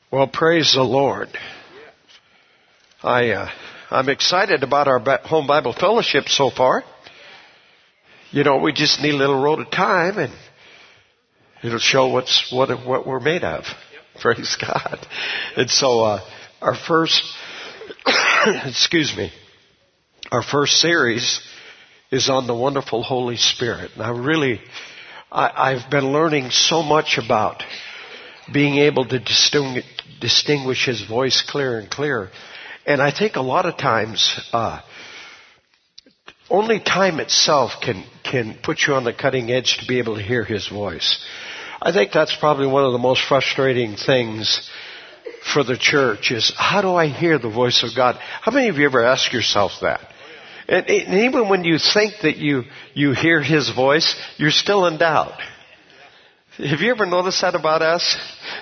Well, praise the Lord. I'm excited about our home Bible fellowship so far. You know, we just need a little road of time, and it'll show what we're made of. Yep. Praise God. And so our first, our first series is on the wonderful Holy Spirit. And I've been learning so much about being able to distinguish His voice clear and clear. And I think a lot of times, only time itself can put you on the cutting edge to be able to hear His voice. I think that's probably one of the most frustrating things for the church is, how do I hear the voice of God? How many of you ever ask yourself that? And even when you think that you hear His voice, you're still in doubt. Have you ever noticed that about us?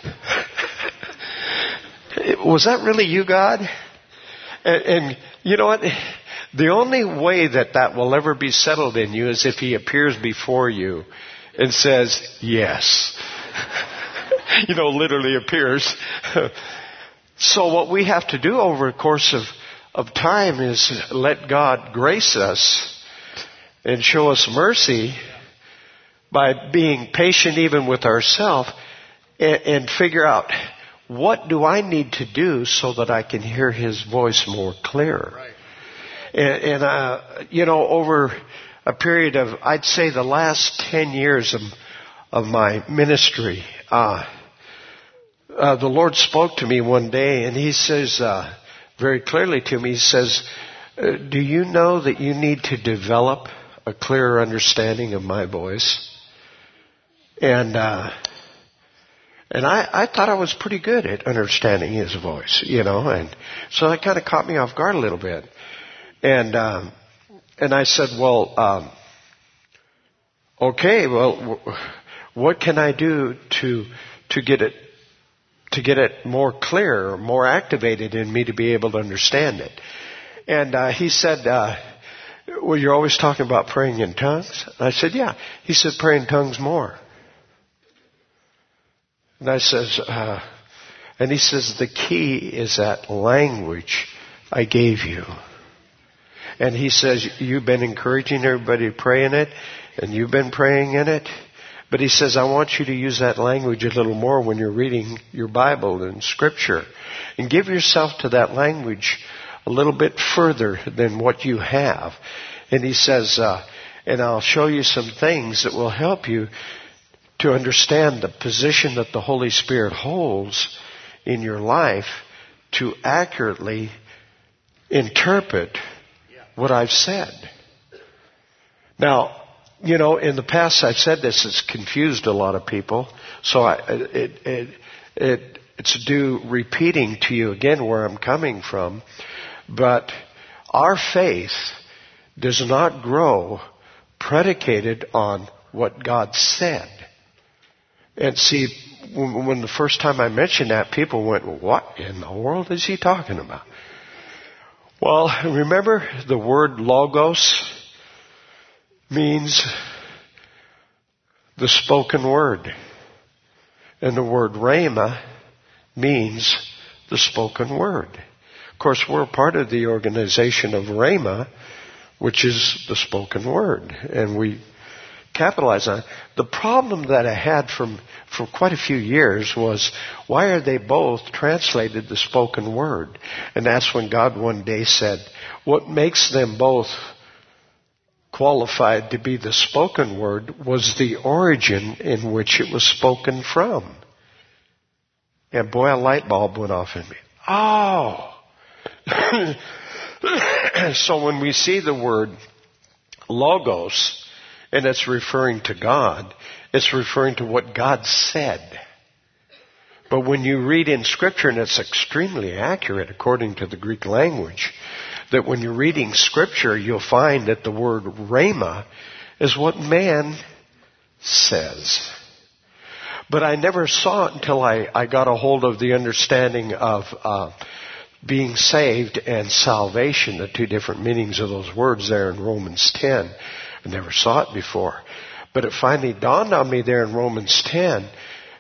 Was that really you, God? And you know what? The only way that will ever be settled in you is if He appears before you and says, yes. Literally appears. So what we have to do over a course of time is let God grace us and show us mercy by being patient even with ourselves and figure out, what do I need to do so that I can hear His voice more clear? Right. And over a period of, I'd say the last 10 years of my ministry, the Lord spoke to me one day, and He says very clearly to me, He says, do you know that you need to develop a clearer understanding of my voice? And I thought I was pretty good at understanding His voice, and so that kind of caught me off guard a little bit. And I said, well, okay, well, what can I do to get it more clear, more activated in me to be able to understand it? And he said, well, you're always talking about praying in tongues? I said, yeah. He said, pray in tongues more. And I says, and he says, the key is that language I gave you. And he says, you've been encouraging everybody to pray in it, and you've been praying in it. But he says, I want you to use that language a little more when you're reading your Bible and Scripture. And give yourself to that language a little bit further than what you have. And he says, and I'll show you some things that will help you to understand the position that the Holy Spirit holds in your life to accurately interpret what I've said. Now, in the past I've said this has confused a lot of people, so it's due repeating to you again where I'm coming from. But our faith does not grow predicated on what God said. And see, when the first time I mentioned that, people went, what in the world is he talking about? Well, remember the word logos means the spoken word. And the word rhema means the spoken word. Of course, we're part of the organization of rhema, which is the spoken word. And we capitalize on it. The problem that I had for quite a few years was, why are they both translated the spoken word? And that's when God one day said, what makes them both qualified to be the spoken word was the origin in which it was spoken from. And boy, a light bulb went off in me. Oh! So when we see the word logos, and it's referring to God, it's referring to what God said. But when you read in Scripture, and it's extremely accurate according to the Greek language, that when you're reading Scripture, you'll find that the word rhema is what man says. But I never saw it until I got a hold of the understanding of being saved and salvation, the two different meanings of those words there in Romans 10. I never saw it before. But it finally dawned on me there in Romans 10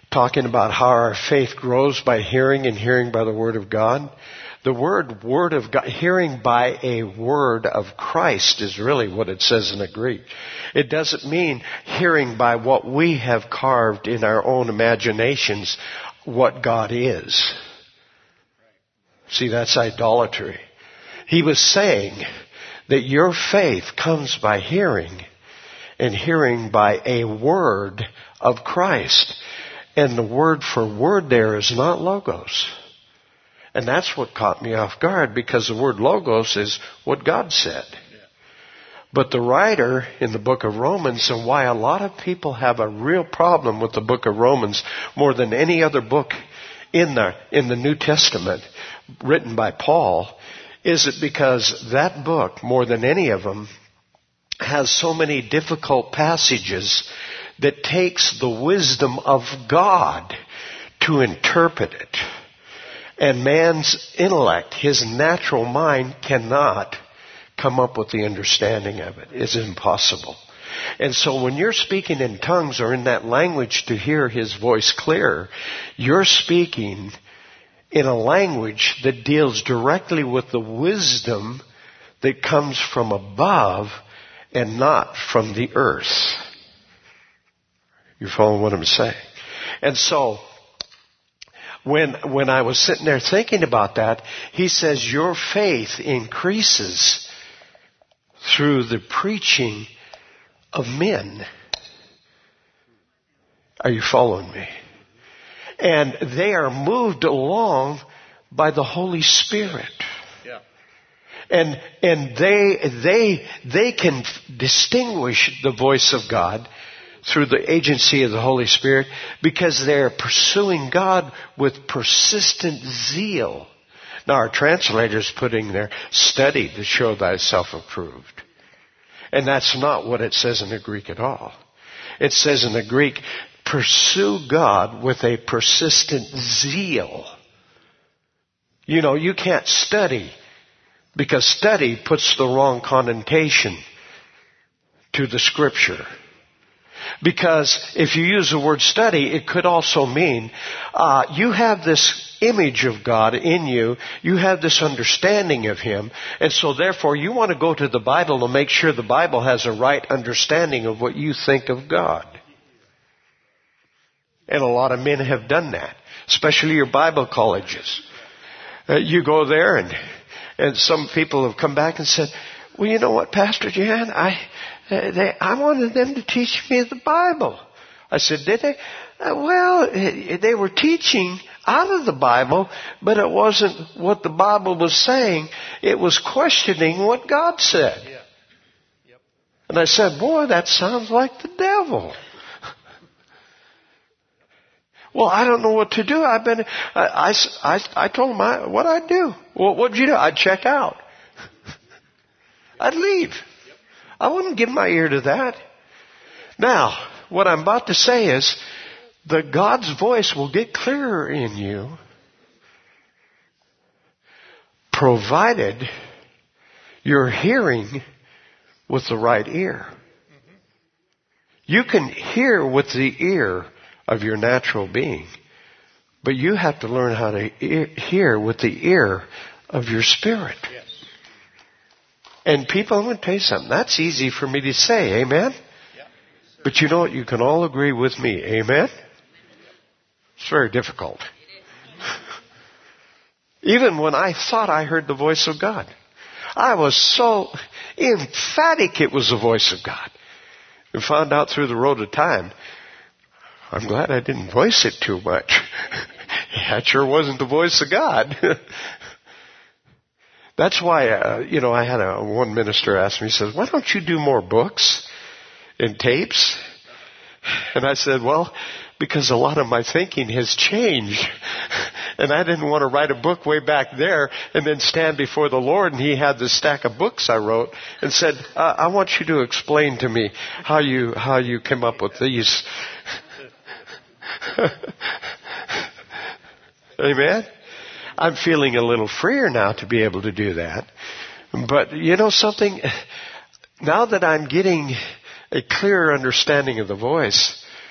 talking about how our faith grows by hearing and hearing by the Word of God. The word of God, hearing by a word of Christ is really what it says in the Greek. It doesn't mean hearing by what we have carved in our own imaginations what God is. See, that's idolatry. He was saying that your faith comes by hearing, and hearing by a word of Christ. And the word for word there is not logos. And that's what caught me off guard, because the word logos is what God said. But the writer in the book of Romans, and why a lot of people have a real problem with the book of Romans more than any other book in the New Testament written by Paul, is it because that book, more than any of them, has so many difficult passages that takes the wisdom of God to interpret it. And man's intellect, his natural mind, cannot come up with the understanding of it. It's impossible. And so when you're speaking in tongues or in that language to hear his voice clear, you're speaking in a language that deals directly with the wisdom that comes from above and not from the earth. You follow what I'm saying? And so, when I was sitting there thinking about that, he says your faith increases through the preaching of men. Are you following me? And they are moved along by the Holy Spirit. Yeah. And they can distinguish the voice of God through the agency of the Holy Spirit, because they're pursuing God with persistent zeal. Now our translator's putting there, study to show thyself approved. And that's not what it says in the Greek at all. It says in the Greek, pursue God with a persistent zeal. You know, you can't study, because study puts the wrong connotation to the Scripture. Because if you use the word study, it could also mean you have this image of God in you. You have this understanding of Him. And so therefore you want to go to the Bible to make sure the Bible has a right understanding of what you think of God. And a lot of men have done that, especially your Bible colleges. You go there and some people have come back and said, well, you know what, Pastor Jan, I wanted them to teach me the Bible. I said, did they? Well, they were teaching out of the Bible, but it wasn't what the Bible was saying. It was questioning what God said. Yeah. Yep. And I said, boy, that sounds like the devil. Well, I don't know what to do. I told him what I'd do. Well, what'd you do? I'd check out. I'd leave. I wouldn't give my ear to that. Now, what I'm about to say is that God's voice will get clearer in you, provided you're hearing with the right ear. You can hear with the ear of your natural being, but you have to learn how to hear with the ear of your spirit. Yes. And people, I'm going to tell you something. That's easy for me to say, amen? Yeah. But you know what? You can all agree with me, amen? It's very difficult. Even when I thought I heard the voice of God, I was so emphatic it was the voice of God. And found out through the road of time, I'm glad I didn't voice it too much. That sure wasn't the voice of God. That's why, I had one minister ask me, he says, why don't you do more books and tapes? And I said, well, because a lot of my thinking has changed. And I didn't want to write a book way back there and then stand before the Lord, and He had this stack of books I wrote and said, I want you to explain to me how you came up with these. Amen? I'm feeling a little freer now to be able to do that. But you know something? Now that I'm getting a clearer understanding of the voice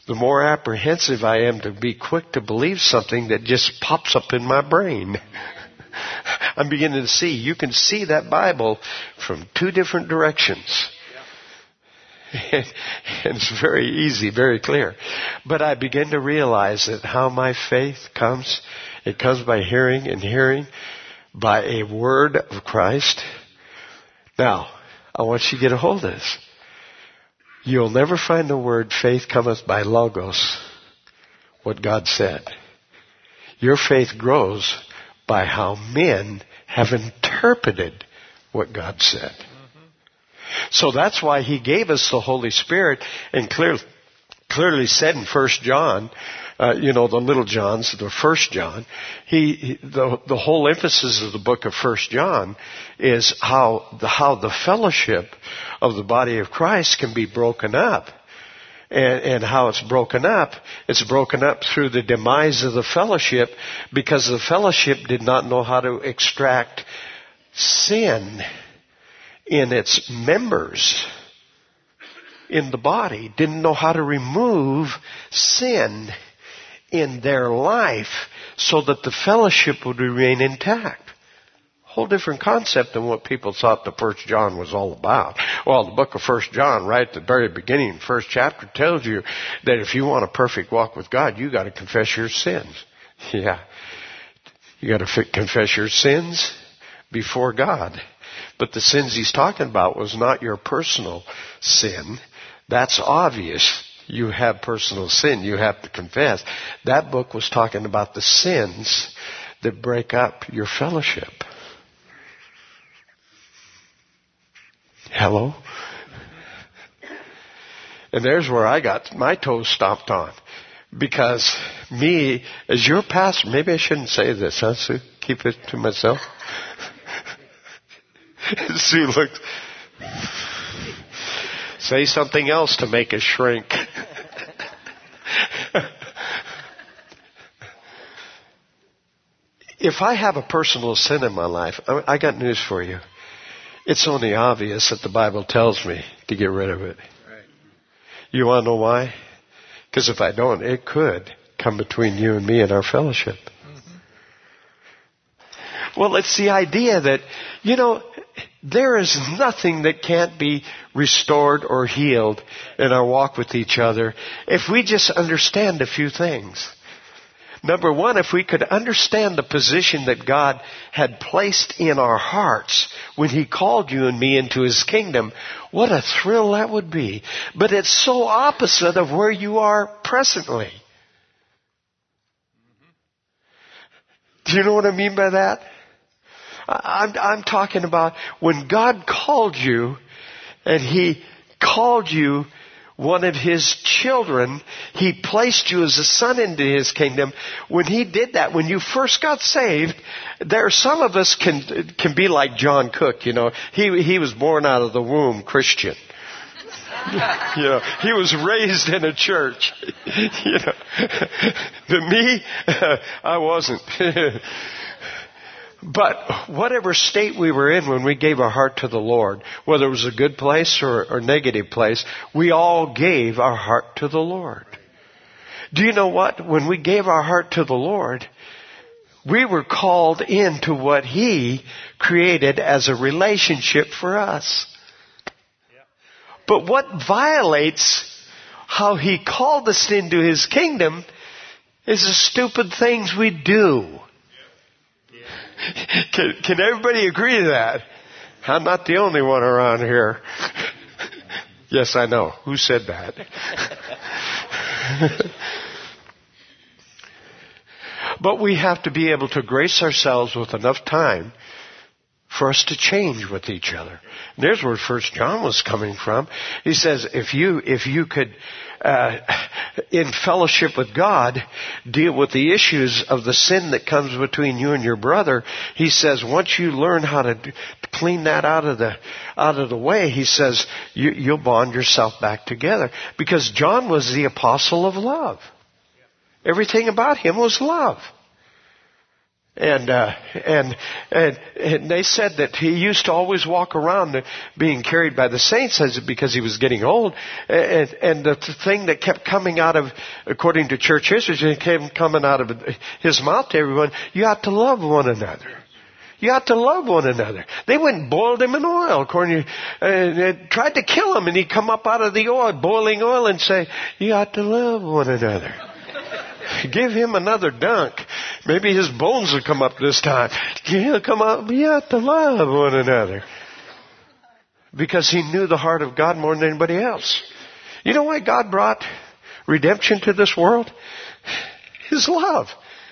the more apprehensive I am to be quick to believe something that just pops up in my brain. I'm beginning to see. You can see that Bible from two different directions. And it's very easy, very clear. But I begin to realize that how my faith comes, it comes by hearing, and hearing by a word of Christ. Now, I want you to get a hold of this. You'll never find the word faith cometh by logos, what God said. Your faith grows by how men have interpreted what God said. So that's why He gave us the Holy Spirit, and clearly said in 1 John, the little Johns, the 1 John, the whole emphasis of the book of 1 John is how the fellowship of the body of Christ can be broken up. And how it's broken up through the demise of the fellowship, because the fellowship did not know how to extract sin in its members in the body, didn't know how to remove sin in their life so that the fellowship would remain intact. Whole different concept than what people thought the 1 John was all about. Well, the book of 1 John, right at the very beginning, first chapter, tells you that if you want a perfect walk with God, you got to confess your sins. Yeah. You got to confess your sins before God. But the sins he's talking about was not your personal sin. That's obvious. You have personal sin. You have to confess. That book was talking about the sins that break up your fellowship. Hello? And there's where I got my toes stomped on. Because me, as your pastor, maybe I shouldn't say this, huh, Sue? Keep it to myself. Sue looked. Say something else to make us shrink. If I have a personal sin in my life, I got news for you. It's only obvious that the Bible tells me to get rid of it. Right. You want to know why? Because if I don't, it could come between you and me and our fellowship. Mm-hmm. Well, it's the idea that, there is nothing that can't be restored or healed in our walk with each other if we just understand a few things. Number one, if we could understand the position that God had placed in our hearts when He called you and me into His kingdom, what a thrill that would be. But it's so opposite of where you are presently. Do you know what I mean by that? I'm talking about when God called you, and He called you one of His children, He placed you as a son into His kingdom. When He did that, when you first got saved, there are some of us can be like John Cook, He was born out of the womb Christian. He was raised in a church. To me, I wasn't. But whatever state we were in when we gave our heart to the Lord, whether it was a good place or a negative place, we all gave our heart to the Lord. Do you know what? When we gave our heart to the Lord, we were called into what He created as a relationship for us. But what violates how He called us into His kingdom is the stupid things we do. Can everybody agree to that? I'm not the only one around here. Yes, I know. Who said that? But we have to be able to grace ourselves with enough time for us to change with each other. And there's where 1 John was coming from. He says, if you could, in fellowship with God, deal with the issues of the sin that comes between you and your brother, he says, once you learn how to clean that out of the way, he says, you'll bond yourself back together. Because John was the apostle of love. Everything about him was love. And they said that he used to always walk around being carried by the saints because he was getting old. And the thing that kept coming out of, according to church history, kept coming out of his mouth to everyone, you ought to love one another. You ought to love one another. They went and boiled him in oil, according to, tried to kill him, and he'd come up out of the oil, boiling oil, and say, you ought to love one another. Give him another dunk. Maybe his bones will come up this time. He'll come up. You have to love one another. Because he knew the heart of God more than anybody else. You know why God brought redemption to this world? His love.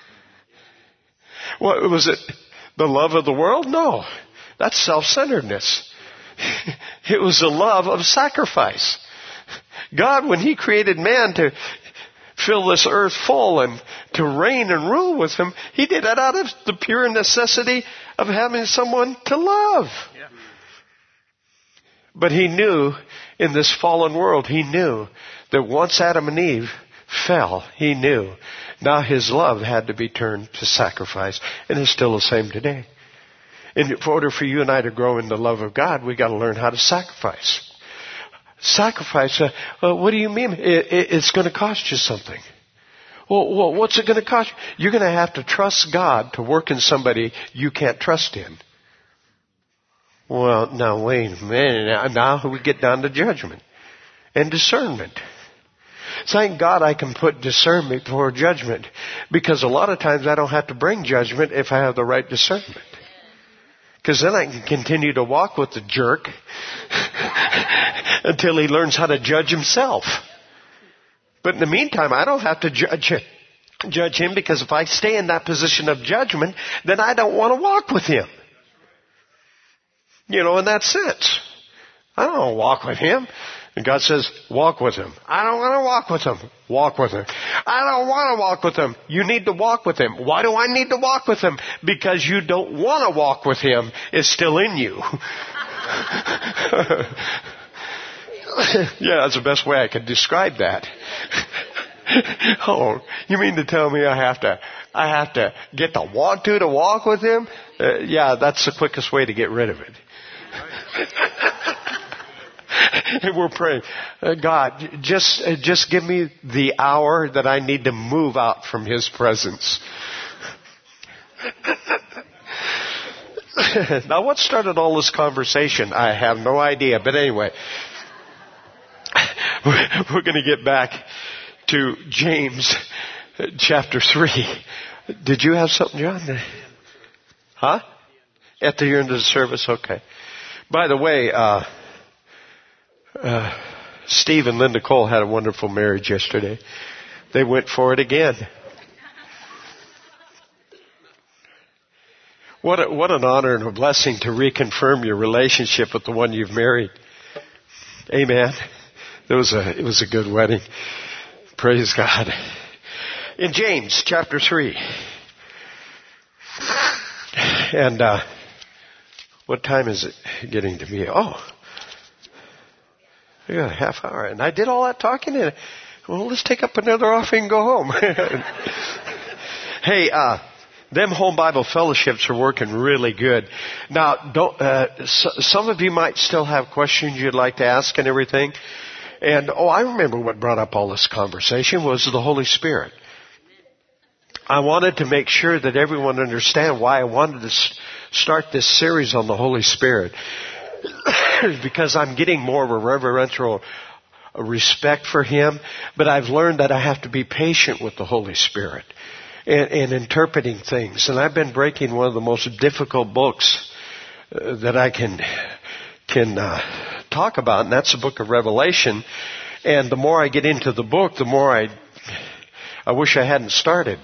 What was it? The love of the world? No. That's self-centeredness. It was the love of sacrifice. God, when He created man to fill this earth full and to reign and rule with Him, He did that out of the pure necessity of having someone to love. Yeah. But He knew in this fallen world, He knew that once Adam and Eve fell, He knew now His love had to be turned to sacrifice, and it's still the same today. In order for you and I to grow in the love of God, we got to learn how to sacrifice. Sacrifice? What do you mean? It's going to cost you something. Well, what's it going to cost you? You're going to have to trust God to work in somebody you can't trust in. Well, now wait a minute. Now we get down to judgment and discernment. Thank God I can put discernment before judgment, because a lot of times I don't have to bring judgment if I have the right discernment. Because then I can continue to walk with the jerk until he learns how to judge himself. But in the meantime, I don't have to judge him, because if I stay in that position of judgment, then I don't want to walk with him. You know, in that sense. I don't want to walk with him. And God says, walk with him. I don't want to walk with him. Walk with him. I don't want to walk with him. You need to walk with him. Why do I need to walk with him? Because you don't want to walk with him. It's still in you. Yeah, that's the best way I could describe that. Oh, you mean to tell me I have to get to want to walk with him? Yeah, that's the quickest way to get rid of it. And we're praying, God, just give me the hour that I need to move out from His presence. Now, what started all this conversation? I have no idea. But anyway, we're going to get back to James chapter 3. Did you have something, John? Huh? At the end of the service? Okay. By the way, Steve and Linda Cole had a wonderful marriage yesterday. They went for it again. What an honor and a blessing to reconfirm your relationship with the one you've married. Amen. It was a good wedding. Praise God. In James chapter 3. And what time is it getting to be? Oh, I got a half hour. And I did all that talking. And, well, let's take up another offering and go home. Hey, them home Bible fellowships are working really good. Now, some of you might still have questions you'd like to ask and everything. And, I remember what brought up all this conversation was the Holy Spirit. I wanted to make sure that everyone understand why I wanted to start this series on the Holy Spirit. Because I'm getting more of a reverential respect for Him, but I've learned that I have to be patient with the Holy Spirit and interpreting things. And I've been breaking one of the most difficult books that I can talk about, and that's the book of Revelation. And the more I get into the book, the more I wish I hadn't started.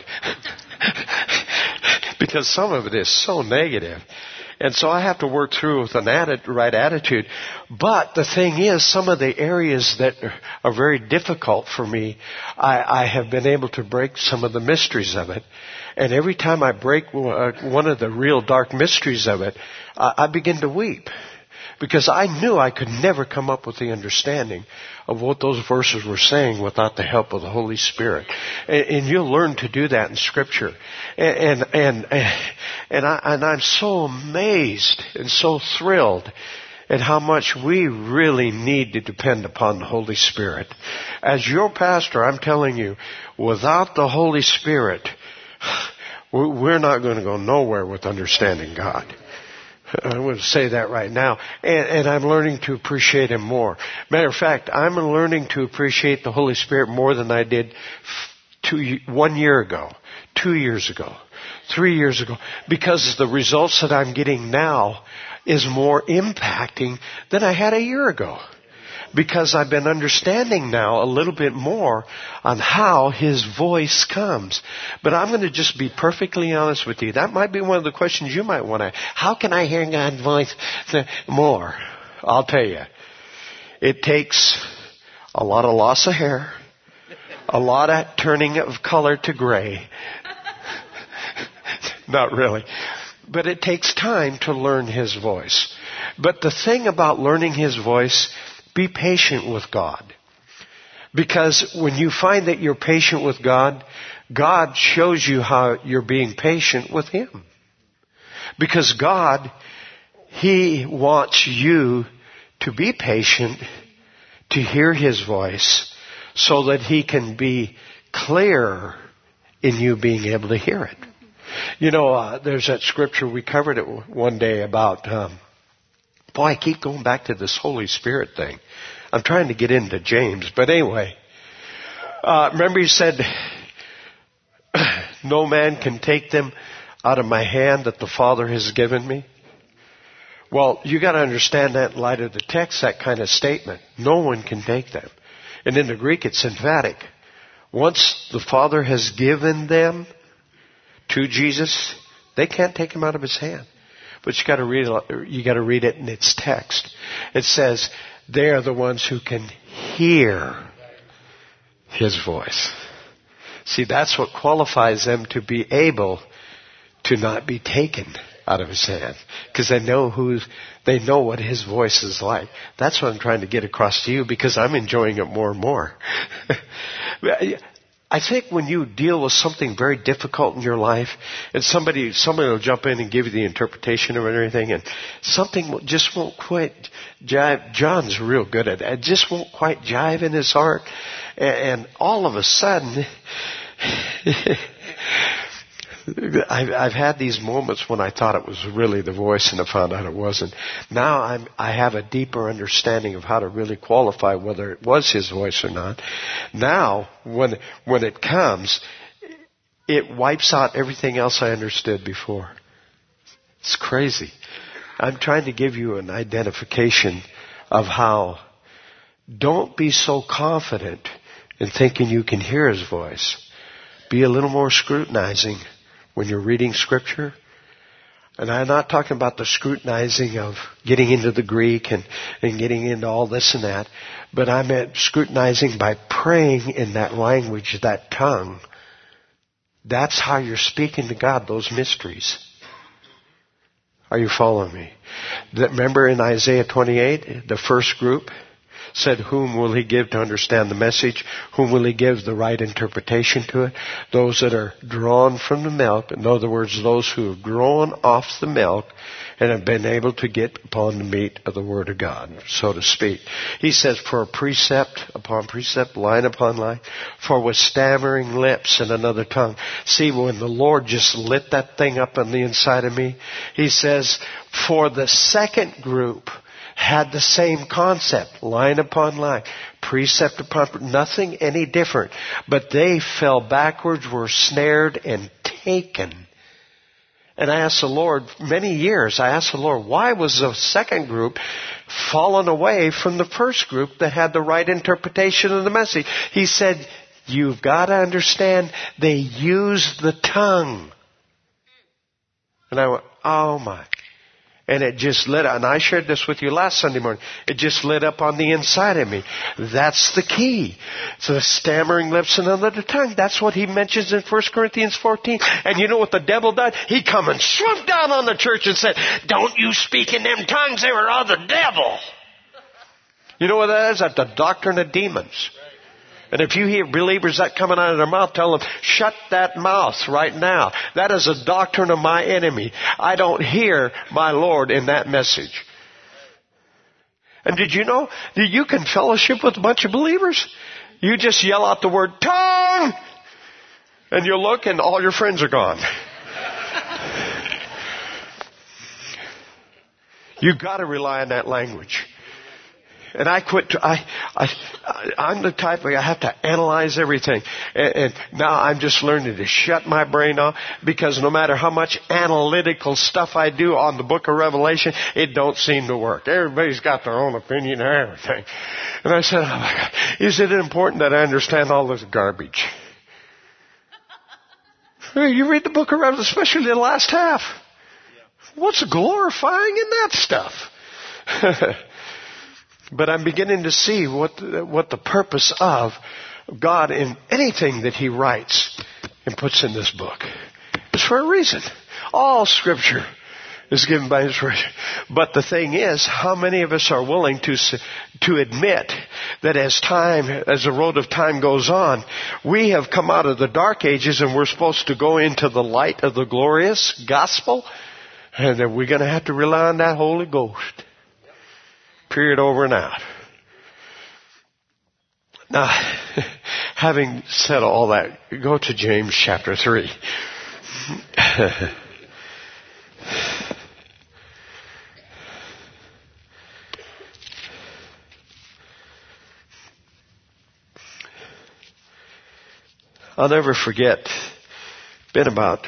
Because some of it is so negative. And so I have to work through with the right attitude. But the thing is, some of the areas that are very difficult for me, I have been able to break some of the mysteries of it. And every time I break one of the real dark mysteries of it, I begin to weep. Because I knew I could never come up with the understanding of what those verses were saying without the help of the Holy Spirit. And you'll learn to do that in Scripture. And I'm so amazed and so thrilled at how much we really need to depend upon the Holy Spirit. As your pastor, I'm telling you, without the Holy Spirit, we're not going to go nowhere with understanding God. I'm going to say that right now. And I'm learning to appreciate Him more. Matter of fact, I'm learning to appreciate the Holy Spirit more than I did 1 year ago, 2 years ago, 3 years ago. Because the results that I'm getting now is more impacting than I had a year ago. Because I've been understanding now a little bit more on how His voice comes. But I'm going to just be perfectly honest with you. That might be one of the questions you might want to. How can I hear God's voice more? I'll tell you. It takes a lot of loss of hair, a lot of turning of color to gray. Not really. But it takes time to learn His voice. But the thing about learning His voice, be patient with God. Because when you find that you're patient with God, God shows you how you're being patient with Him. Because God, He wants you to be patient, to hear His voice, so that He can be clear in you being able to hear it. You know, there's that scripture, we covered it one day about, boy, I keep going back to this Holy Spirit thing. I'm trying to get into James, but anyway. Remember He said, no man can take them out of my hand that the Father has given me. Well, you got to understand that in light of the text, that kind of statement. No one can take them. And in the Greek, it's emphatic. Once the Father has given them to Jesus, they can't take Him out of His hand. But you got to read it in its text. It says they are the ones who can hear His voice. See, that's what qualifies them to be able to not be taken out of His hand, because they know what His voice is like. That's what I'm trying to get across to you, because I'm enjoying it more and more. I think when you deal with something very difficult in your life, and somebody will jump in and give you the interpretation of everything, and something just won't quite jive. John's real good at it. It just won't quite jive in his heart, and all of a sudden, I've had these moments when I thought it was really the voice and I found out it wasn't. Now I have a deeper understanding of how to really qualify whether it was His voice or not. Now, when it comes, it wipes out everything else I understood before. It's crazy. I'm trying to give you an identification of how don't be so confident in thinking you can hear His voice. Be a little more scrutinizing when you're reading Scripture. And I'm not talking about the scrutinizing of getting into the Greek and getting into all this and that, but I meant scrutinizing by praying in that language, that tongue. That's how you're speaking to God, those mysteries. Are you following me? Remember in Isaiah 28, the first group said, whom will He give to understand the message? Whom will He give the right interpretation to it? Those that are drawn from the milk. In other words, those who have grown off the milk and have been able to get upon the meat of the Word of God, so to speak. He says, for precept upon precept, line upon line, for with stammering lips and another tongue. See, when the Lord just lit that thing up on the inside of me, He says, for the second group, had the same concept, line upon line, precept upon precept, nothing any different. But they fell backwards, were snared and taken. And I asked the Lord, many years, why was the second group fallen away from the first group that had the right interpretation of the message? He said, you've got to understand, they used the tongue. And I went, oh my. And it just lit up. And I shared this with you last Sunday morning. It just lit up on the inside of me. That's the key. So the stammering lips and another tongue. That's what he mentions in 1 Corinthians 14. And you know what the devil did? He come and swooped down on the church and said, don't you speak in them tongues. They were of the devil. You know what that is? That's the doctrine of demons. And if you hear believers that coming out of their mouth, tell them, shut that mouth right now. That is a doctrine of my enemy. I don't hear my Lord in that message. And did you know that you can fellowship with a bunch of believers? You just yell out the word, tongue! And you look and all your friends are gone. You've got to rely on that language. And I'm the type where I have to analyze everything. And now I'm just learning to shut my brain off, because no matter how much analytical stuff I do on the book of Revelation, it don't seem to work. Everybody's got their own opinion and everything. And I said, oh my God, is it important that I understand all this garbage? You read the book of Revelation, especially the last half. What's glorifying in that stuff? But I'm beginning to see what the purpose of God in anything that He writes and puts in this book. It's for a reason. All Scripture is given by inspiration. But the thing is, how many of us are willing to admit that as the road of time goes on, we have come out of the dark ages and we're supposed to go into the light of the glorious gospel, and that we're going to have to rely on that Holy Ghost. Period, over and out. Now, having said all that, go to James chapter 3. I'll never forget, been about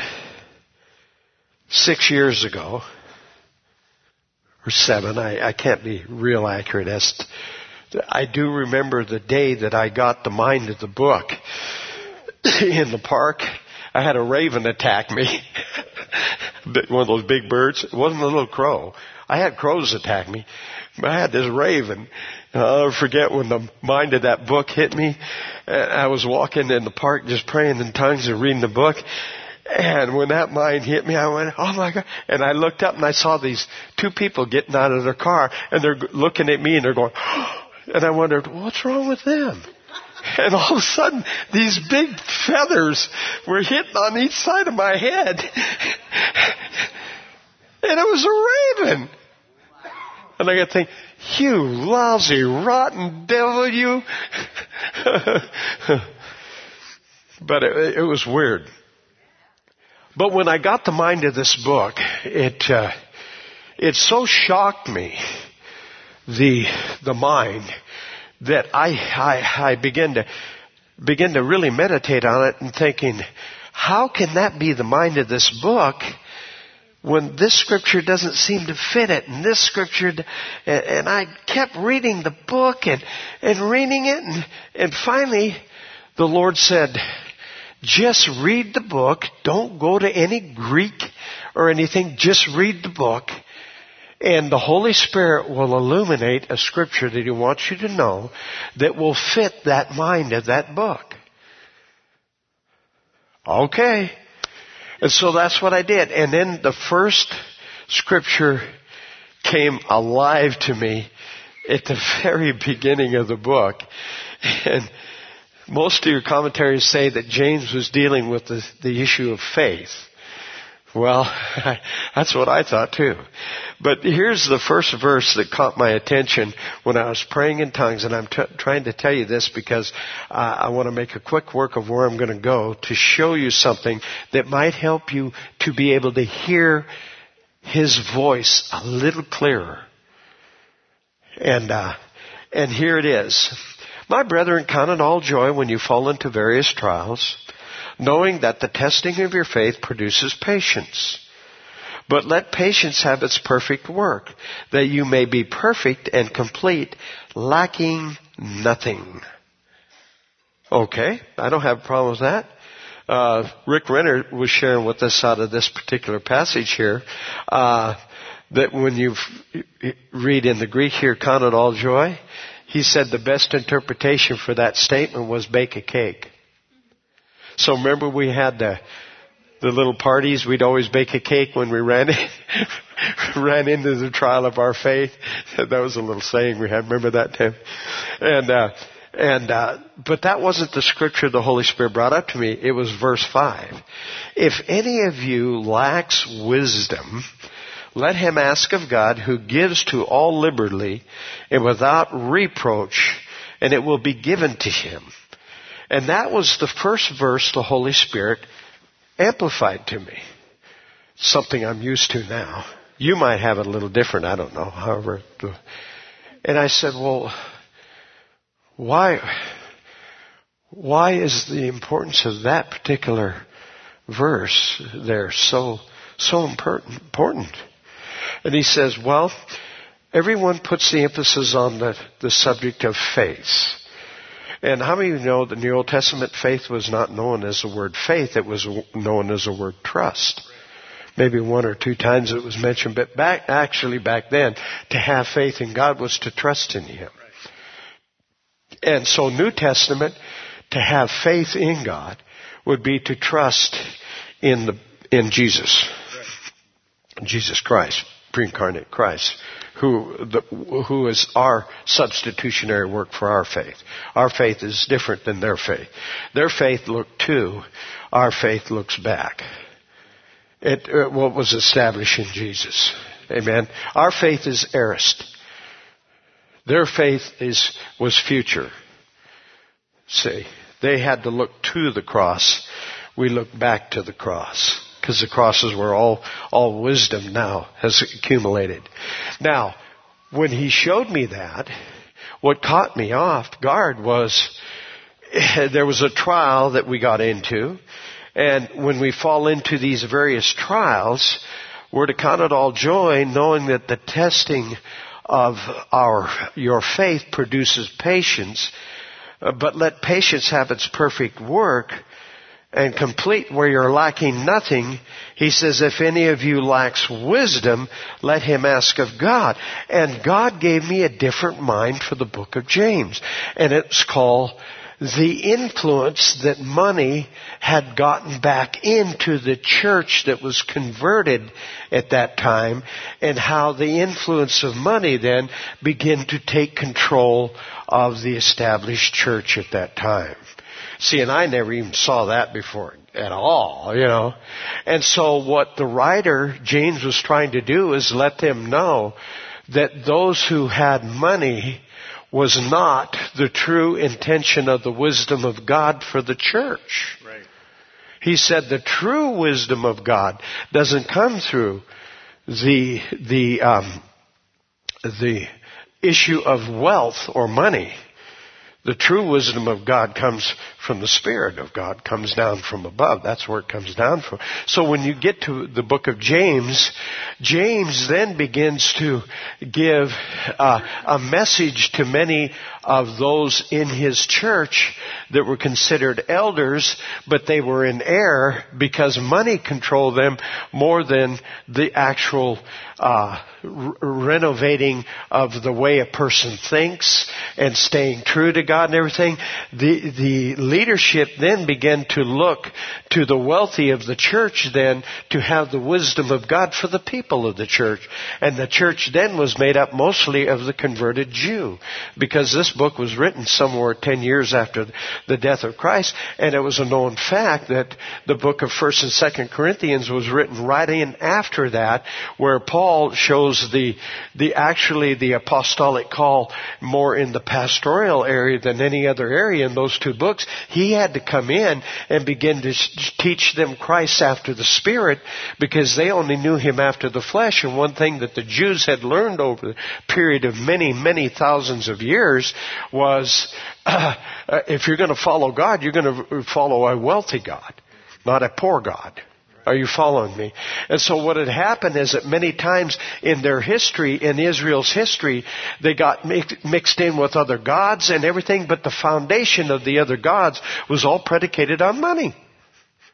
6 years ago, or 7, I can't be real accurate. I do remember the day that I got the mind of the book in the park. I had a raven attack me. One of those big birds. It wasn't a little crow. I had crows attack me. But I had this raven. And I'll never forget when the mind of that book hit me. I was walking in the park just praying in tongues and reading the book. And when that mind hit me, I went, oh my God. And I looked up and I saw these 2 people getting out of their car, and they're looking at me and they're going, oh. And I wondered, what's wrong with them? And all of a sudden, these big feathers were hitting on each side of my head. And it was a raven. And I got to think, you lousy, rotten devil, you. But it was weird. But when I got the mind of this book, it so shocked me, the mind, that I began to really meditate on it and thinking, how can that be the mind of this book when this scripture doesn't seem to fit it, and this scripture, and I kept reading the book and reading it, and finally the Lord said, just read the book. Don't go to any Greek or anything. Just read the book. And the Holy Spirit will illuminate a scripture that He wants you to know that will fit that mind of that book. Okay. And so that's what I did. And then the first scripture came alive to me at the very beginning of the book. And most of your commentaries say that James was dealing with the issue of faith. Well, that's what I thought too. But here's the first verse that caught my attention when I was praying in tongues, and I'm trying to tell you this because I want to make a quick work of where I'm going to go to show you something that might help you to be able to hear His voice a little clearer. And here it is. My brethren, count it all joy when you fall into various trials, knowing that the testing of your faith produces patience. But let patience have its perfect work, that you may be perfect and complete, lacking nothing. Okay, I don't have a problem with that. Rick Renner was sharing with us out of this particular passage here, that when you read in the Greek here, count it all joy, he said the best interpretation for that statement was bake a cake. So remember we had the little parties, we'd always bake a cake when we ran into the trial of our faith. That was a little saying we had. Remember that, Tim? But that wasn't the scripture the Holy Spirit brought up to me. It was verse 5. If any of you lacks wisdom, let him ask of God, who gives to all liberally and without reproach, and it will be given to him. And that was the first verse the Holy Spirit amplified to me. Something I'm used to now. You might have it a little different, I don't know. However, and I said, well, why is the importance of that particular verse there so important? And he says, well, everyone puts the emphasis on the subject of faith. And how many of you know that in the Old Testament, faith was not known as the word faith, it was known as the word trust. Maybe one or two times it was mentioned, but back then, to have faith in God was to trust in Him. And so New Testament, to have faith in God would be to trust in Jesus. Jesus Christ, pre-incarnate Christ, who is our substitutionary work for our faith. Our faith is different than their faith. Their faith looked to, our faith looks back. What was established in Jesus. Amen. Our faith is aorist. Their faith was future. See, they had to look to the cross. We look back to the cross. Because the cross is where all wisdom now has accumulated. Now, when he showed me that, what caught me off guard was there was a trial that we got into. And when we fall into these various trials, we're to count it all joy, knowing that the testing of your faith produces patience. But let patience have its perfect work and complete where you're lacking nothing. He says, if any of you lacks wisdom, let him ask of God. And God gave me a different mind for the book of James. And it's called the influence that money had gotten back into the church that was converted at that time, and how the influence of money then began to take control of the established church at that time. See, and I never even saw that before at all, you know. And so what the writer, James, was trying to do is let them know that those who had money was not the true intention of the wisdom of God for the church. Right. He said the true wisdom of God doesn't come through the issue of wealth or money. The true wisdom of God comes from the Spirit of God, comes down from above. That's where it comes down from. So when you get to the book of James, James then begins to give a message to many of those in his church that were considered elders, but they were in error because money controlled them more than the actual renovating of the way a person thinks and staying true to God and everything. The leadership then began to look to the wealthy of the church then to have the wisdom of God for the people of the church. And the church then was made up mostly of the converted Jew, because this book was written somewhere 10 years after the death of Christ, and it was a known fact that the book of 1st and 2nd Corinthians was written right in after that, where Paul shows the apostolic call more in the pastoral area than any other area in those two books. He had to come in and begin to teach them Christ after the Spirit, because they only knew Him after the flesh. And one thing that the Jews had learned over the period of many, many thousands of years was if you're going to follow God, you're going to follow a wealthy God, not a poor God. Are you following me? And so what had happened is that many times in their history, in Israel's history, they got mixed in with other gods and everything, but the foundation of the other gods was all predicated on money.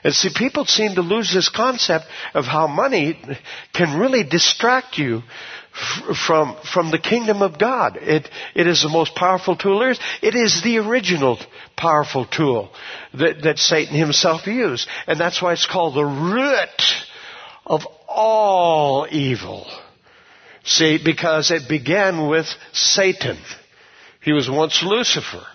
And see, people seem to lose this concept of how money can really distract you from the kingdom of God. It is the most powerful tool there is. It is the original powerful tool that Satan himself used. And that's why it's called the root of all evil. See, because it began with Satan. He was once Lucifer.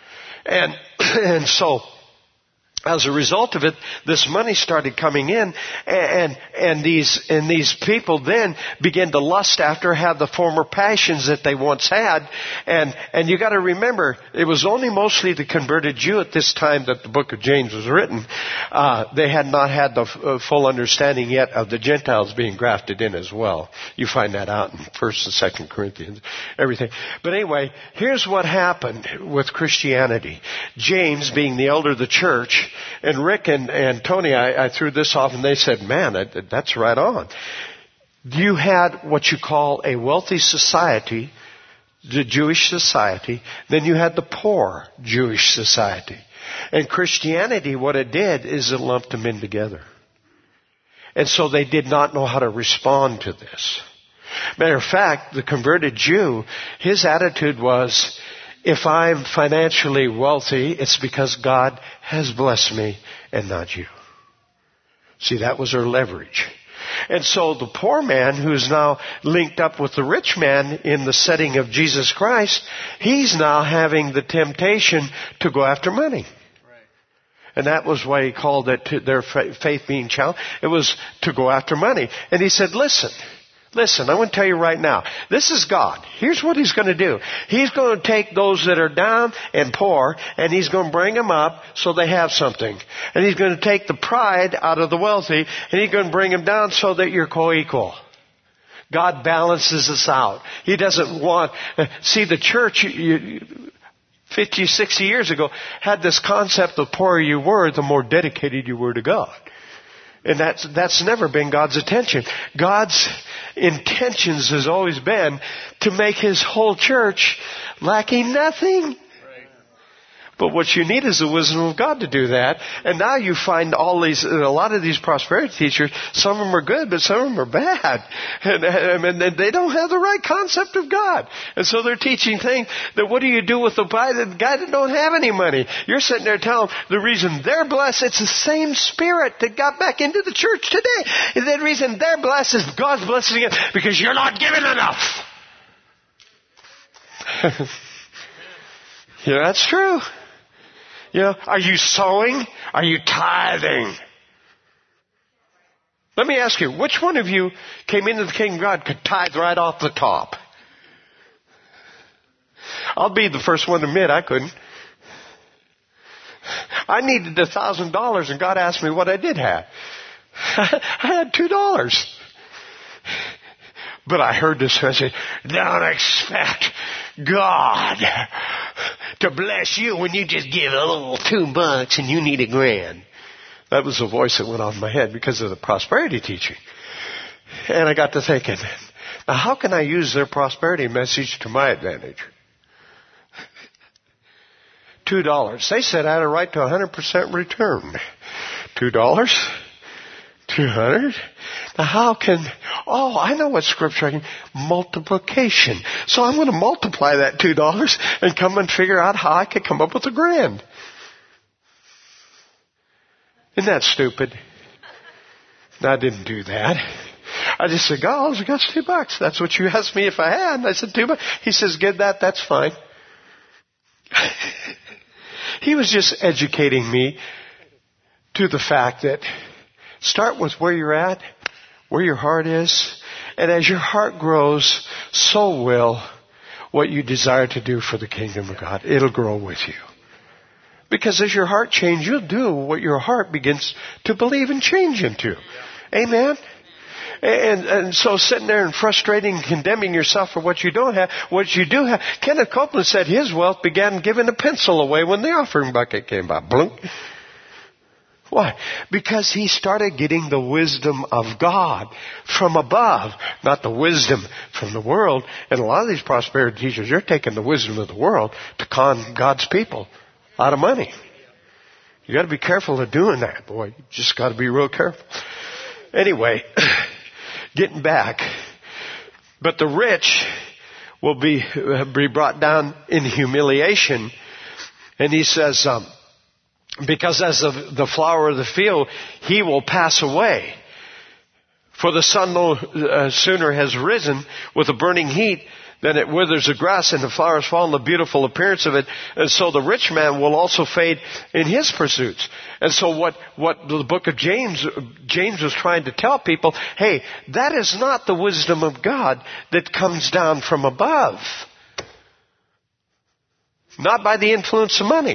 And so, as a result of it, this money started coming in, and these people then began to lust after, have the former passions that they once had, and you got to remember, it was only mostly the converted Jew at this time that the book of James was written. They had not had the full understanding yet of the Gentiles being grafted in as well. You find that out in 1st and 2nd Corinthians, everything. But anyway, here's what happened with Christianity. James, being the elder of the church, and Rick and Tony, I threw this off and they said, man, that's right on. You had what you call a wealthy society, the Jewish society. Then you had the poor Jewish society. And Christianity, what it did is it lumped them in together. And so they did not know how to respond to this. Matter of fact, the converted Jew, his attitude was, if I'm financially wealthy, it's because God has blessed me and not you. See, that was their leverage. And so the poor man, who's now linked up with the rich man in the setting of Jesus Christ, he's now having the temptation to go after money. And that was why he called it their faith being challenged. It was to go after money. And he said, listen, I want to tell you right now, this is God. Here's what He's going to do. He's going to take those that are down and poor, and He's going to bring them up so they have something. And He's going to take the pride out of the wealthy, and He's going to bring them down so that you're co-equal. God balances us out. He doesn't want... See, the church 50, 60 years ago had this concept: the poorer you were, the more dedicated you were to God. And that's never been God's intention. God's intentions has always been to make His whole church lacking nothing. But what you need is the wisdom of God to do that. And now you find a lot of these prosperity teachers, some of them are good, but some of them are bad. And they don't have the right concept of God. And so they're teaching things that, what do you do with the guy that don't have any money? You're sitting there telling them the reason they're blessed, it's the same spirit that got back into the church today. The reason they're blessed is God's blessing it because you're not giving enough. Yeah, that's true. You know, are you sowing? Are you tithing? Let me ask you, which one of you came into the kingdom of God could tithe right off the top? I'll be the first one to admit I couldn't. I needed $1,000 and God asked me what I did have. I had $2. But I heard this message, don't expect God to bless you when you just give a little $2 and you need $1,000. That was the voice that went off in my head because of the prosperity teaching. And I got to thinking, now how can I use their prosperity message to my advantage? $2. They said I had a right to 100% return. $2? 200? Now how can... Oh, I know what scripture I can... Multiplication. So I'm going to multiply that $2 and come and figure out how I could come up with $1,000. Isn't that stupid? No, I didn't do that. I just said, God, I got $2. That's what you asked me if I had. And I said, $2. He says, give that. That's fine. He was just educating me to the fact that start with where you're at, where your heart is, and as your heart grows, so will what you desire to do for the kingdom of God. It'll grow with you. Because as your heart changes, you'll do what your heart begins to believe and change into. Amen? And so sitting there and frustrating and condemning yourself for what you don't have, what you do have. Kenneth Copeland said his wealth began giving a pencil away when the offering bucket came by. Blunk. Why? Because he started getting the wisdom of God from above, not the wisdom from the world. And a lot of these prosperity teachers, they're taking the wisdom of the world to con God's people out of money. You got to be careful of doing that, boy. You just got to be real careful. Anyway, getting back. But the rich will be brought down in humiliation. And he says, because as the flower of the field, he will pass away. For the sun no sooner has risen with a burning heat than it withers the grass and the flowers fall and the beautiful appearance of it. And so the rich man will also fade in his pursuits. And so what the book of James was trying to tell people, hey, that is not the wisdom of God that comes down from above. Not by the influence of money.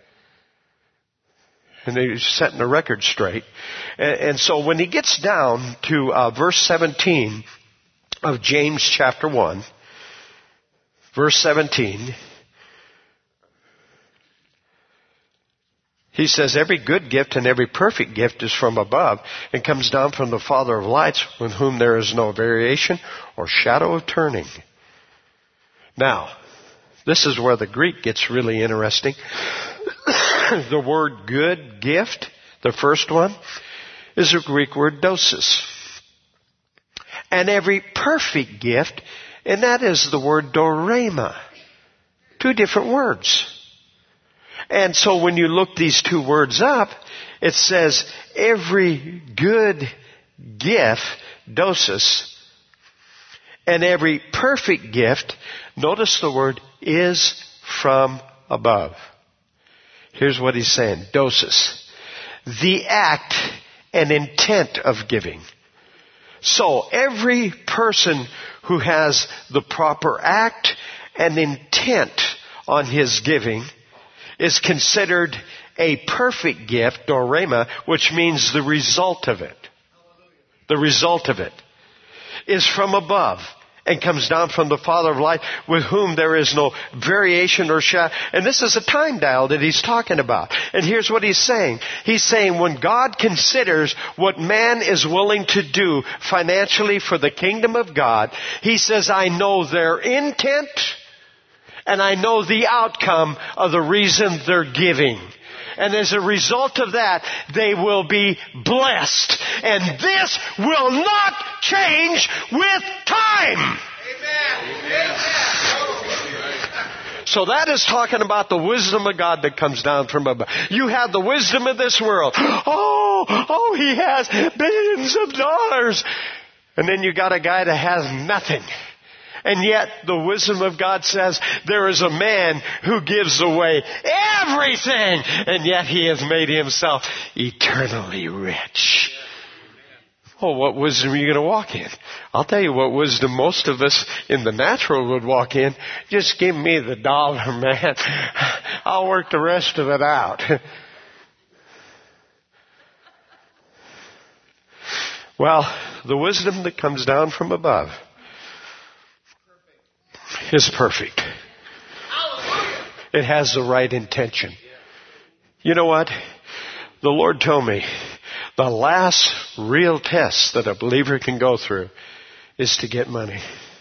And they're setting the record straight. And so when he gets down to verse 17 of James chapter 1, verse 17, he says, every good gift and every perfect gift is from above and comes down from the Father of lights, with whom there is no variation or shadow of turning. Now, this is where the Greek gets really interesting. The word good, gift, the first one, is a Greek word dosis. And every perfect gift, and that is the word dorema. Two different words. And so when you look these two words up, it says every good gift, dosis, and every perfect gift, notice the word, is from above. Here's what he's saying, dosis. The act and intent of giving. So every person who has the proper act and intent on his giving is considered a perfect gift, dorema, which means the result of it. The result of it is from above and comes down from the Father of light, with whom there is no variation or shadow. And this is a time dial that he's talking about. And here's what he's saying. He's saying when God considers what man is willing to do financially for the kingdom of God, he says, I know their intent and I know the outcome of the reason they're giving. And as a result of that, they will be blessed. And this will not change with time. Amen. So that is talking about the wisdom of God that comes down from above. You have the wisdom of this world. Oh, he has billions of dollars. And then you got a guy that has nothing. And yet the wisdom of God says there is a man who gives away everything, and yet he has made himself eternally rich. Oh, what wisdom are you going to walk in? I'll tell you what wisdom most of us in the natural would walk in. Just give me the dollar, man. I'll work the rest of it out. Well, the wisdom that comes down from above is perfect. It has the right intention. You know what? The Lord told me the last real test that a believer can go through is to get money.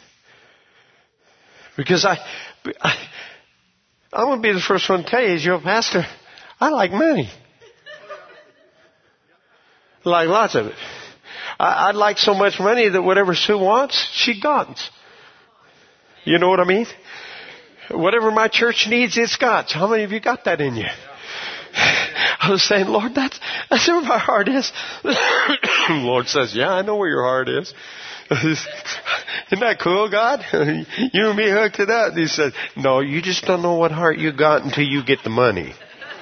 Because I'm going to be the first one to tell you, as your pastor, I like money. I like lots of it. I'd like so much money that whatever Sue wants, she got. You know what I mean? Whatever my church needs, it's got. How many of you got that in you? I was saying, Lord, that's where my heart is. The Lord says, yeah, I know where your heart is. Isn't that cool, God? You and me hooked it up. And he said, no, you just don't know what heart you got until you get the money.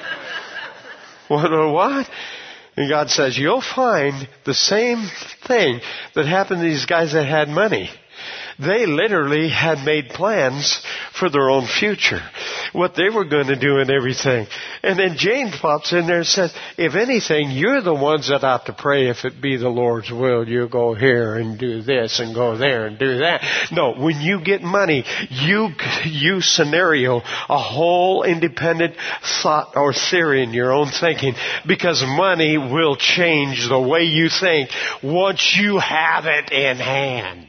What? And God says, you'll find the same thing that happened to these guys that had money. They literally had made plans for their own future, what they were going to do and everything. And then James pops in there and says, if anything, you're the ones that ought to pray if it be the Lord's will. You go here and do this and go there and do that. No, when you get money, you scenario a whole independent thought or theory in your own thinking, because money will change the way you think once you have it in hand.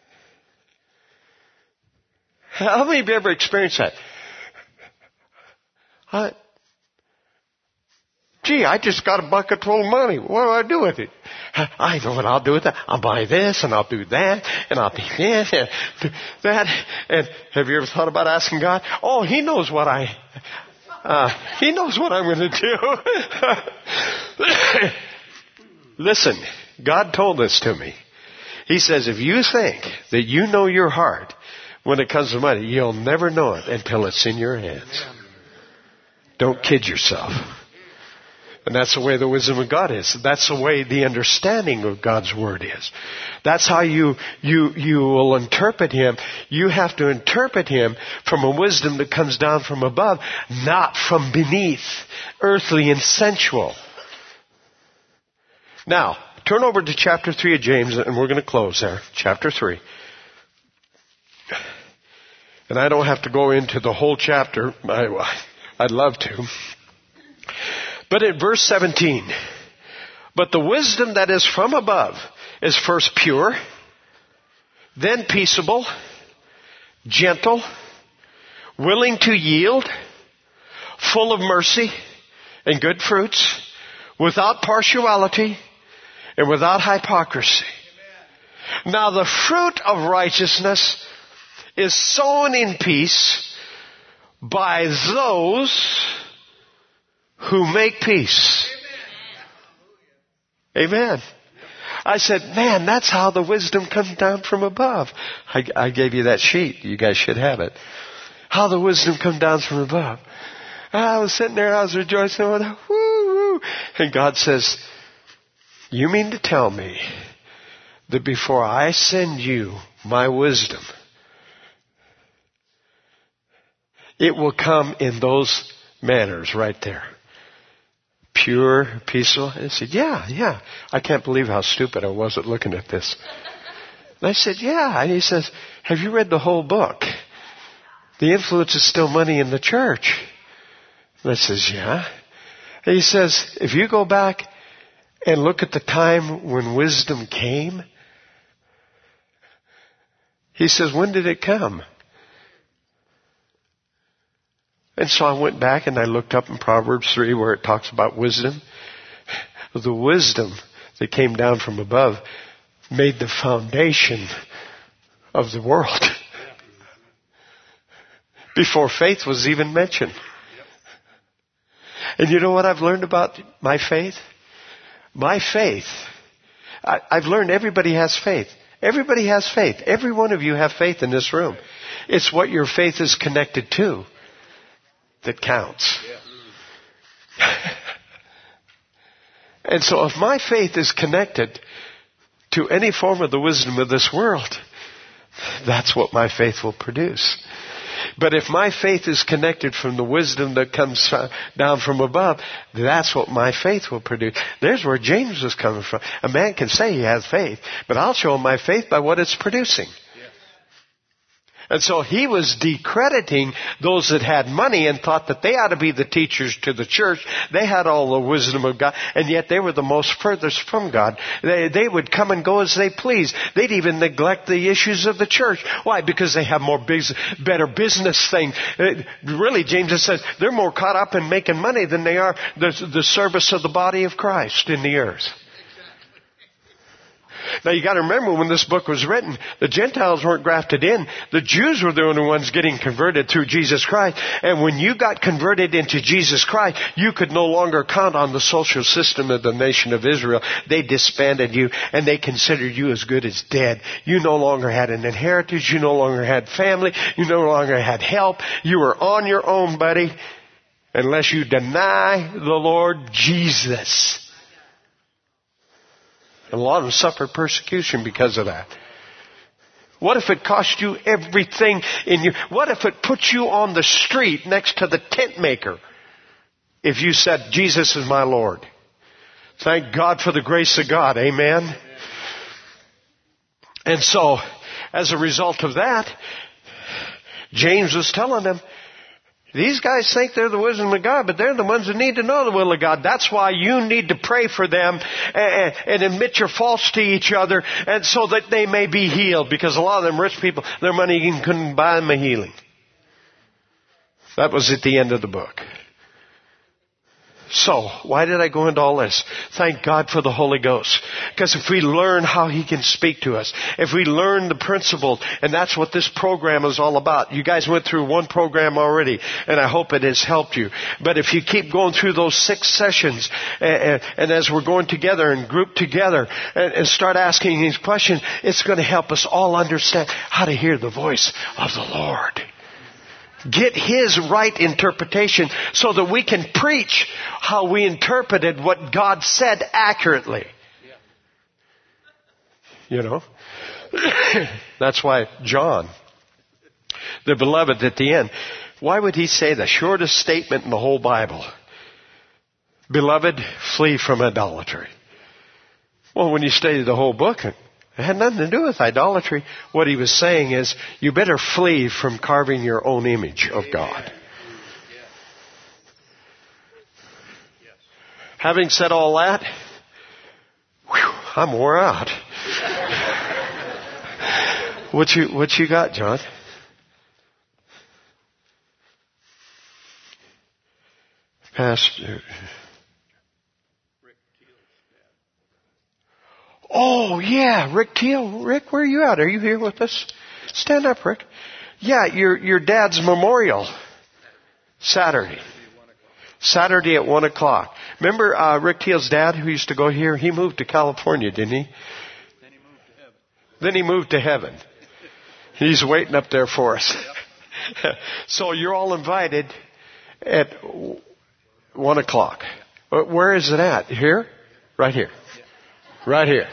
How many of you ever experienced that? Gee, I just got a bucket full of money. What do I do with it? I know what I'll do with it. I'll buy this and I'll do that and I'll do this and do that. And have you ever thought about asking God? Oh, He knows what He knows what I'm going to do. Listen, God told this to me. He says, if you think that you know your heart when it comes to money, you'll never know it until it's in your hands. Don't kid yourself. And that's the way the wisdom of God is. That's the way the understanding of God's Word is. That's how you will interpret Him. You have to interpret Him from a wisdom that comes down from above, not from beneath, earthly and sensual. Now, turn over to chapter 3 of James, and we're going to close there. Chapter 3. And I don't have to go into the whole chapter. I'd love to. But in verse 17, but the wisdom that is from above is first pure, then peaceable, gentle, willing to yield, full of mercy and good fruits, without partiality and without hypocrisy. Now the fruit of righteousness is sown in peace by those who make peace. Amen. I said, man, that's how the wisdom comes down from above. I gave you that sheet. You guys should have it. How the wisdom comes down from above. I was sitting there, I was rejoicing. Woo, woo. And God says, you mean to tell me that before I send you my wisdom, it will come in those manners right there? Pure, peaceful. And I said, yeah. I can't believe how stupid I was at looking at this. And I said, yeah. And he says, have you read the whole book? The influence is still money in the church. And I says, yeah. And he says, if you go back and look at the time when wisdom came, he says, when did it come? And so I went back and I looked up in Proverbs 3 where it talks about wisdom. The wisdom that came down from above made the foundation of the world. Before faith was even mentioned. And you know what I've learned about my faith? My faith, I've learned everybody has faith. Everybody has faith. Every one of you have faith in this room. It's what your faith is connected to that counts. And so if my faith is connected to any form of the wisdom of this world, that's what my faith will produce. But if my faith is connected from the wisdom that comes down from above, that's what my faith will produce. There's where James was coming from. A man can say he has faith, but I'll show him my faith by what it's producing. And so he was decrediting those that had money and thought that they ought to be the teachers to the church. They had all the wisdom of God, and yet they were the most furthest from God. They would come and go as they please. They'd even neglect the issues of the church. Why? Because they have better business things. Really, James says, they're more caught up in making money than they are the service of the body of Christ in the earth. Now you got to remember when this book was written, the Gentiles weren't grafted in. The Jews were the only ones getting converted through Jesus Christ. And when you got converted into Jesus Christ, you could no longer count on the social system of the nation of Israel. They disbanded you and they considered you as good as dead. You no longer had an inheritance. You no longer had family. You no longer had help. You were on your own, buddy, unless you deny the Lord Jesus. And a lot of them suffered persecution because of that. What if it cost you everything in you? What if it put you on the street next to the tent maker if you said, Jesus is my Lord? Thank God for the grace of God. Amen? And so, as a result of that, James was telling them, these guys think they're the wisdom of God, but they're the ones that need to know the will of God. That's why you need to pray for them and admit your faults to each other, and so that they may be healed. Because a lot of them rich people, their money couldn't buy them a healing. That was at the end of the book. So, why did I go into all this? Thank God for the Holy Ghost. Because if we learn how He can speak to us, if we learn the principles, and that's what this program is all about. You guys went through one program already, and I hope it has helped you. But if you keep going through those 6 sessions, and as we're going together and group together, and start asking these questions, it's going to help us all understand how to hear the voice of the Lord. Get His right interpretation so that we can preach how we interpreted what God said accurately. You know? That's why John, the beloved at the end, why would he say the shortest statement in the whole Bible? Beloved, flee from idolatry. Well, when you study the whole book, it had nothing to do with idolatry. What he was saying is, you better flee from carving your own image of God. Having said all that, I'm wore out. What you got, John? Pastor. Oh, yeah, Rick Teal. Rick, where are you at? Are you here with us? Stand up, Rick. Yeah, your dad's memorial. Saturday at 1 o'clock. Remember Rick Teal's dad who used to go here? He moved to California, didn't he? Then he moved to heaven. He's waiting up there for us. So you're all invited at 1 o'clock. Where is it at? Here? Right here. Right here.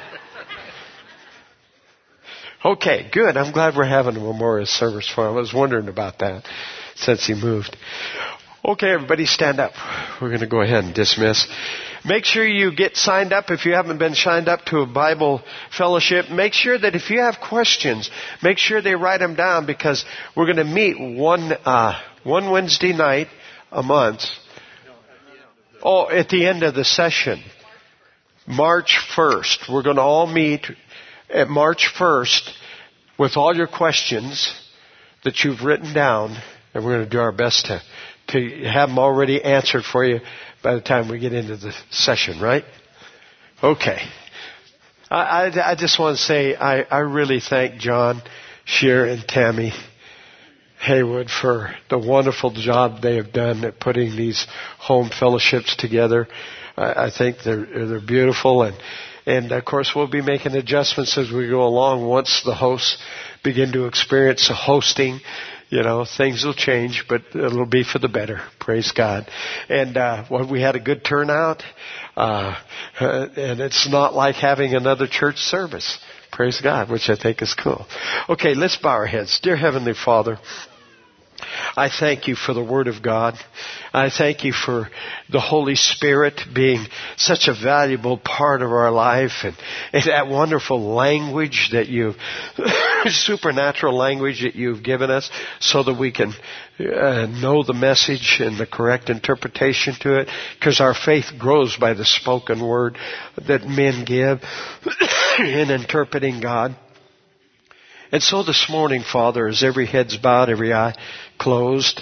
Okay, good. I'm glad we're having a memorial service for him. I was wondering about that since he moved. Okay, everybody stand up. We're going to go ahead and dismiss. Make sure you get signed up if you haven't been signed up to a Bible fellowship. Make sure that if you have questions, make sure they write them down because we're going to meet one Wednesday night a month. Oh, at the end of the session. March 1st. We're going to all meet at March 1st with all your questions that you've written down, and we're going to do our best to have them already answered for you by the time we get into the session, right? Okay. I just want to say I really thank John, Shear, and Tammy Haywood for the wonderful job they have done at putting these home fellowships together. I think they're beautiful, and of course we'll be making adjustments as we go along. Once the hosts begin to experience hosting, things will change, but it'll be for the better. Praise God. And we had a good turnout, and it's not like having another church service. Praise God, which I think is cool. Okay, let's bow our heads. Dear Heavenly Father, I thank you for the Word of God. I thank you for the Holy Spirit being such a valuable part of our life and that wonderful language that supernatural language that you've given us so that we can know the message and the correct interpretation to it, because our faith grows by the spoken word that men give in interpreting God. And so this morning, Father, as every head's bowed, every eye closed,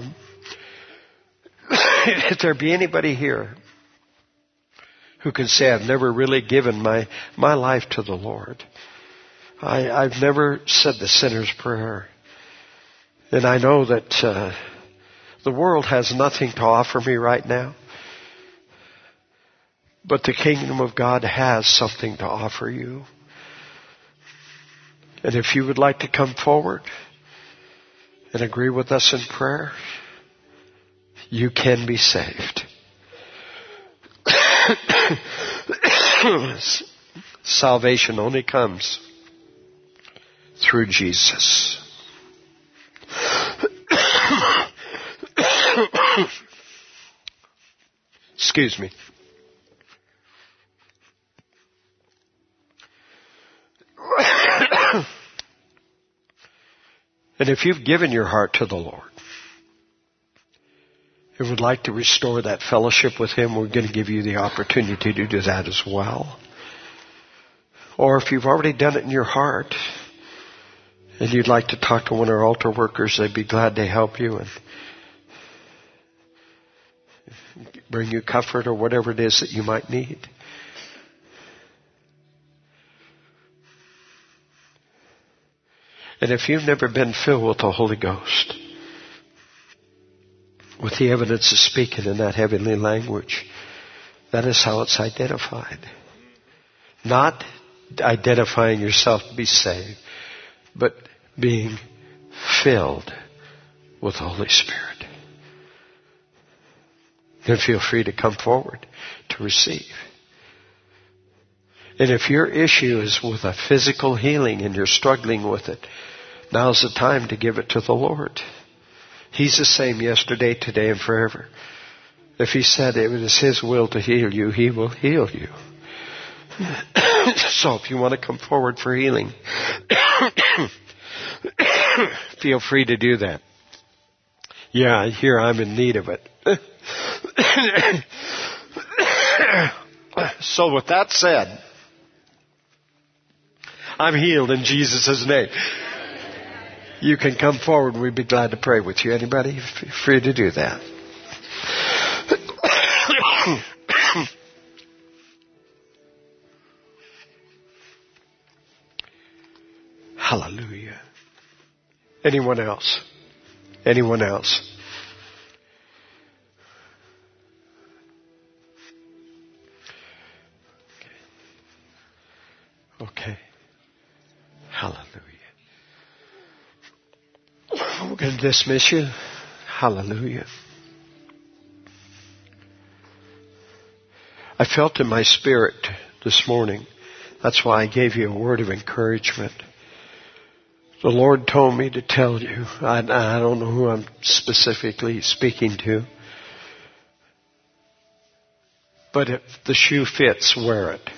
if there be anybody here who can say, I've never really given my life to the Lord. I've never said the sinner's prayer. And I know that the world has nothing to offer me right now. But the kingdom of God has something to offer you. And if you would like to come forward and agree with us in prayer, you can be saved. Salvation only comes through Jesus. Excuse me. And if you've given your heart to the Lord and would like to restore that fellowship with Him, we're going to give you the opportunity to do that as well. Or if you've already done it in your heart and you'd like to talk to one of our altar workers, they'd be glad to help you and bring you comfort or whatever it is that you might need. And if you've never been filled with the Holy Ghost, with the evidence of speaking in that heavenly language, that is how it's identified. Not identifying yourself to be saved, but being filled with the Holy Spirit. Then feel free to come forward to receive. And if your issue is with a physical healing and you're struggling with it, now's the time to give it to the Lord. He's the same yesterday, today, and forever. If He said it was His will to heal you, He will heal you. So if you want to come forward for healing, feel free to do that. Yeah, I hear I'm in need of it. So with that said, I'm healed in Jesus' name. You can come forward. We'd be glad to pray with you. Anybody? Feel free to do that. Hallelujah. Anyone else? Anyone else? Okay. Hallelujah. We're going to dismiss you. Hallelujah. I felt in my spirit this morning. That's why I gave you a word of encouragement. The Lord told me to tell you. I don't know who I'm specifically speaking to. But if the shoe fits, wear it.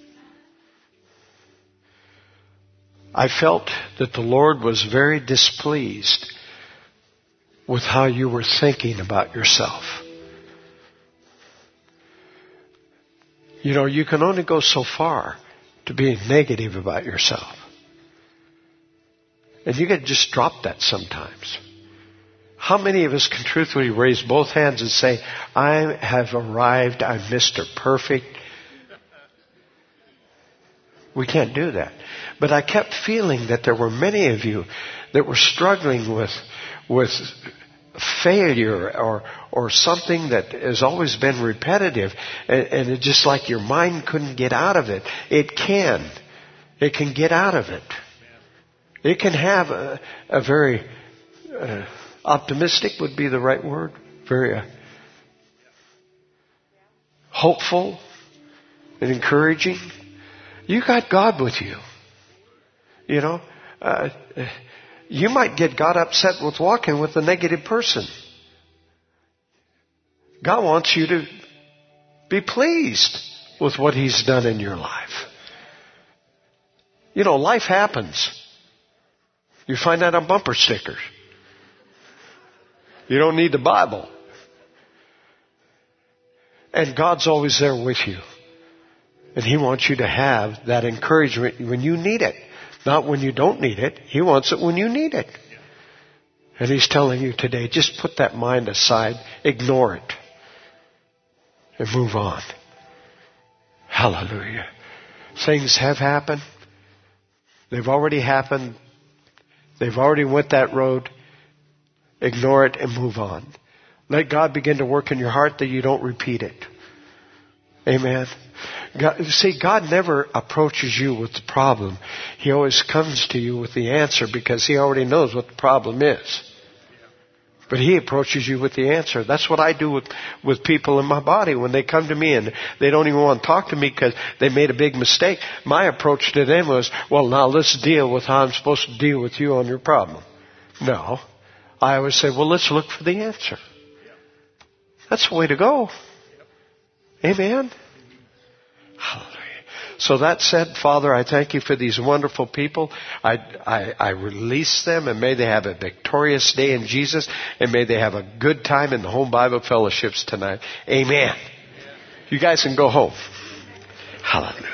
I felt that the Lord was very displeased with how you were thinking about yourself. You know, you can only go so far to being negative about yourself. And you got to just drop that sometimes. How many of us can truthfully raise both hands and say, I have arrived, I'm Mr. Perfect? We can't do that. But I kept feeling that there were many of you that were struggling with failure or something that has always been repetitive, and it's just like your mind couldn't get out of it. It can get out of it. It can have a very optimistic would be the right word, very hopeful and encouraging. You got God with you. You know, you might get God upset with walking with a negative person. God wants you to be pleased with what He's done in your life. You know, life happens. You find that on bumper stickers. You don't need the Bible. And God's always there with you. And He wants you to have that encouragement when you need it. Not when you don't need it. He wants it when you need it. And He's telling you today, just put that mind aside, ignore it, and move on. Hallelujah. Things have happened. They've already happened. They've already went that road. Ignore it and move on. Let God begin to work in your heart that you don't repeat it. Amen. God never approaches you with the problem. He always comes to you with the answer because He already knows what the problem is. But He approaches you with the answer. That's what I do with people in my body when they come to me and they don't even want to talk to me because they made a big mistake. My approach to them was, well, now let's deal with how I'm supposed to deal with you on your problem. No. I always say, well, let's look for the answer. That's the way to go. Amen. Hallelujah. So that said, Father, I thank You for these wonderful people. I release them, and may they have a victorious day in Jesus, and may they have a good time in the home Bible fellowships tonight. Amen. You guys can go home. Hallelujah.